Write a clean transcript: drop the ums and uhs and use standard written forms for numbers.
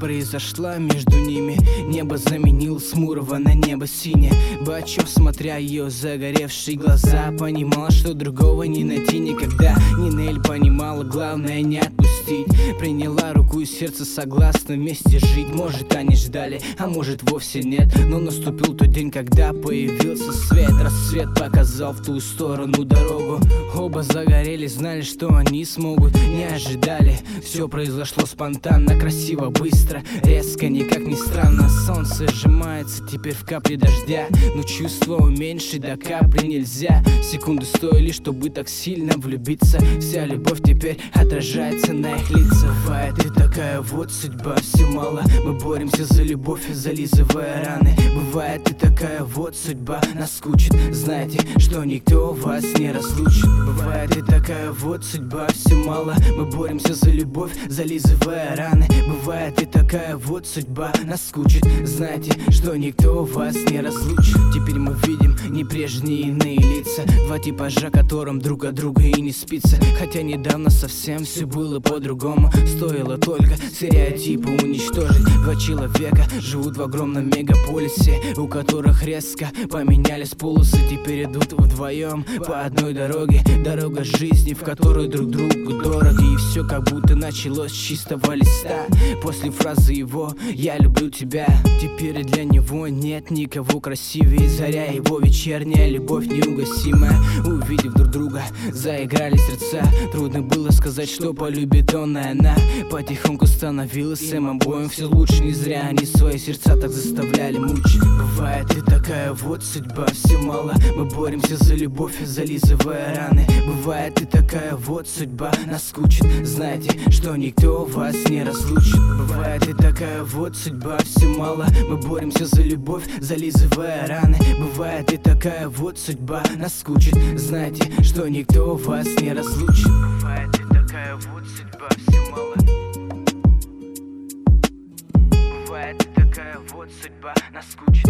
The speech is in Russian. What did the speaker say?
произошла между ними. Небо заменил с хмурого на небо синее. Бачев, смотря ее загоревшие глаза, понимал, что другого не найти никогда. Нинель понимала, главное не отпустить. Приняла руку и сердце, согласно вместе жить. Может, они ждали, а может вовсе нет. Но наступил тот день, когда появился свет. Рассвет показал в ту сторону дорогу. Оба загорелись, знали, что они смогут. Не ожидали, все произошло спонтанно, красиво, быстро, резко, никак не странно. Солнце сжимается теперь в капле дождя, но чувство уменьшить до капли нельзя. Секунды стоили, чтобы так сильно влюбиться. Вся любовь теперь отражается на их лицах. Бывает и такая вот судьба, все мало. Мы боремся за любовь, зализывая раны. Бывает и такая вот судьба, наскучит. Знаете, что никто вас не разлучит. Бывает и такая вот судьба, все мало. Мы боремся за любовь, зализывая раны. Бывает и такая вот судьба, наскучит. Знаете, что никто вас не разлучит. Теперь мы видим не прежние иные лица. Два типажа, которым друг от друга и не спится. Хотя недавно совсем все было по-другому. Стоило только стереотипы уничтожить. Два человека живут в огромном мегаполисе, у которых резко поменялись полосы. Теперь идут вдвоем по одной дороге. Дорога жизни, в которой друг другу дороги. И все как будто началось с чистого листа. После фразы его «я люблю тебя» теперь для него нет никого красивее. Заря, его вечерняя любовь неугасимая. Увидев друг друга, заиграли сердца. Трудно было сказать, что полюбит он и она. Потихоньку становилось им обоим все лучше. Не зря они свои сердца так заставляли мучить. Бывает и такая вот судьба, все мало. Мы боремся за любовь, зализывая раны. Бывает и такая вот судьба, наскучит. Знаете, что никто вас не разлучит. Бывает и такая вот судьба, все мало. Мы боремся за любовь, зализывая раны. Бывает и такая вот судьба, наскучит. Знаете, что никто вас не разлучит. Бывает и такая вот судьба, все мало. Бывает и такая вот судьба, наскучит.